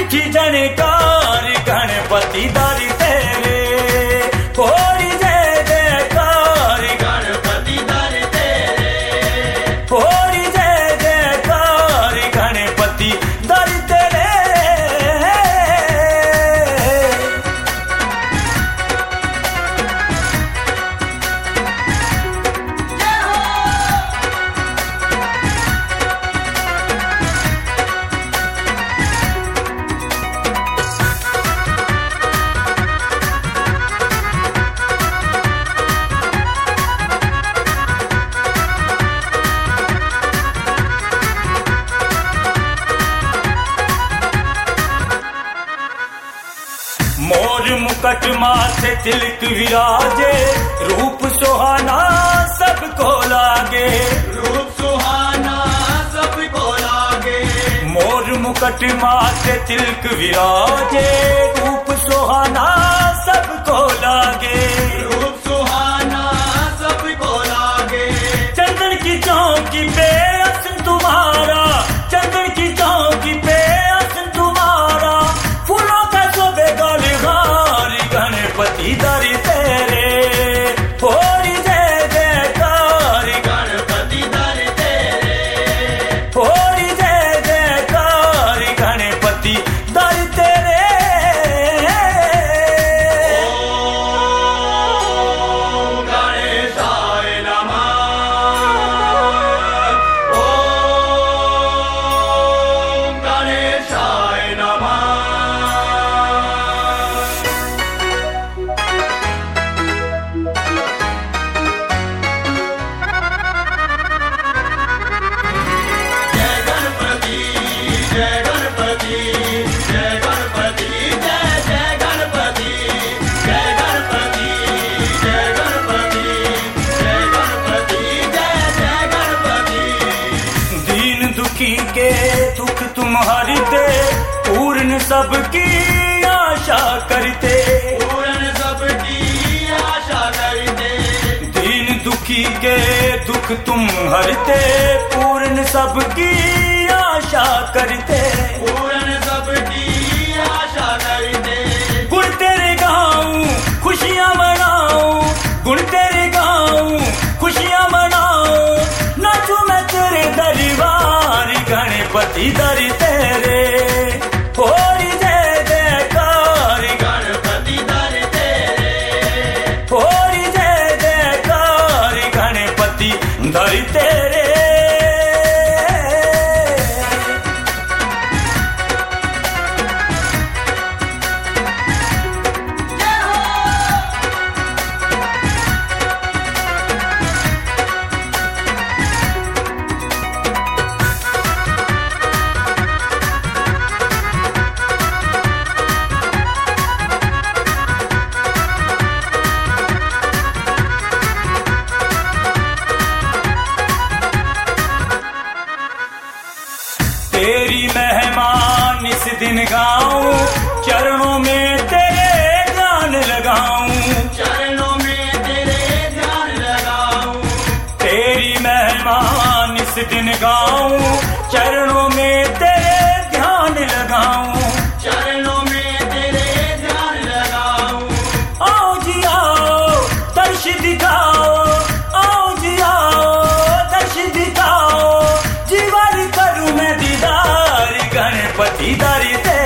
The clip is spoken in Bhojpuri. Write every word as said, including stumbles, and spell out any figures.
लिखी जनकार गणपति दारी तेरे होरी जय जयकार गणपति दारी तेरे होरी जय जयकार गणपति दारी तेरे मोर मुकट माथे तिलक विराजे रूप सुहाना सबको लागे रूप सुहाना सबको लागे मोर मुकट माथे तिलक विराजे रूप सुहाना सबको लागे रूप सुहाना सबको लागे चंदन की चौकी पे असन तुम्हारा चंदन की चौकी पे असन तुम्हारा फूलों का शोभे गलहार गणपति दारी तेरे होरी जय जयकार गणपति दारी तेरे होरी जय जयकार गणपति दारी तेरे ओम गणेशाय नमः ओम गणेशाय नमः जय गणपति जय गणपति जय गणपति जय जय गणपति जय गणपति जय गणपति जय गणपति जय जय गणपति दीन दुखी के दुख तुम हरते पूर्ण सबकी आशा करते पूर्ण सबकी आशा करते दीन दुखी के दुख तुम हरते पूर्ण सबकी आशा करते पूर्ण सबकी आशा करते गुण तेरे गाऊं खुशियां मनाऊं गुण तेरे गाऊं खुशियां मनाऊं नाचूं मैं तेरे दरबार गणपति दारी तेरे होरी जय जयकार गणपति दारी तेरे होरी जय जयकार गणपति दारी तेरे तेरी मेहमान इस दिन गाऊं चरणों में तेरे ध्यान लगाऊं चरणों में तेरे ध्यान लगाऊं तेरी मेहमान इस दिन गाऊं चरणों में तेरे ध्यान लगाऊं चरणों में तेरे ध्यान लगाऊं आओ जी आओ दर्श दिखाओ आओ जी आओ दर्श दिखाओ जीवन करूं मैं दीदार गणपति दारी तेरे